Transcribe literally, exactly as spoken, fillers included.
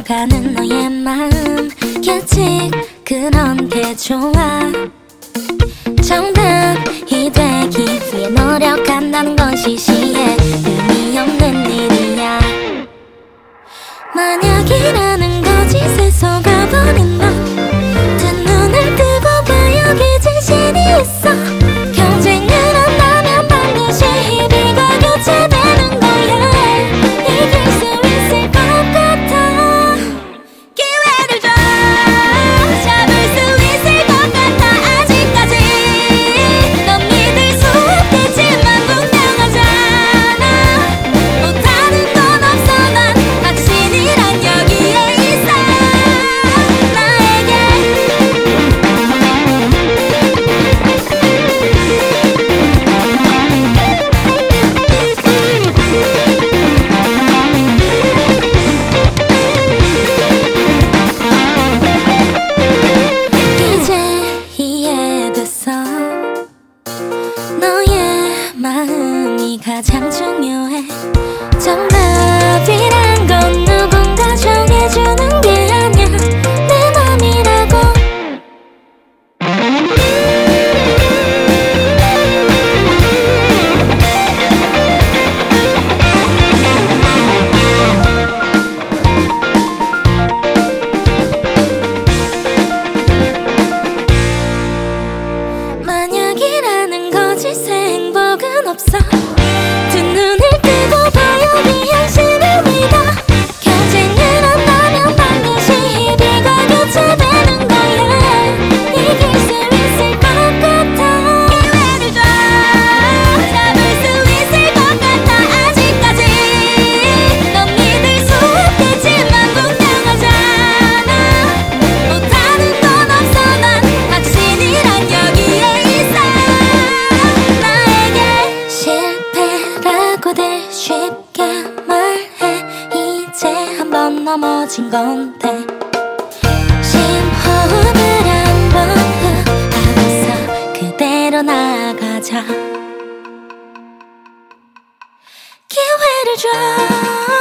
스쳐가는 너의 마음 규칙 그런 게 좋아. 정답이 되기 위해 노력한다는 건 시시해 의미 없는 일이야. 만약이라는 거짓에 속아버린 너 두 눈을 뜨고 봐 여기 진실이 있어. 경쟁을 한다면 반드시 희비가 교체되는 거야. 이길 수 있을 것 같아. 기회를 줘 잡을 수 있을 것 같아. 아직까지 넌 믿을 수 없겠지만 분명하잖아. 못하는 건 없어 난 확신이란 여기에 있어. 나에게 이제 이해됐어. 너의 마음이 가장 중요해. 정답이란 건 누군가 정해주는 게 아니야. 내 맘이라고. 만약이라는 거짓에 행복은 없어. 두 눈을 뜨고 봐 여기 현실을 믿어. 경쟁을 한다면 반드시 희비가 교체되는 거야. 이길 수 있을 것 같아. 기회를 줘 잡을 수 있을 것 같아. 아직까지 넌 믿을 수 없겠지만 분명하잖아. 못하는 건 없어 난 확신이란 여기에 있어. 나에게 실패라고들 쉽게 말해. 이제 한 번 넘어진 건데 심호흡을 한번 하고서 그대로 나가자. 기회를 줘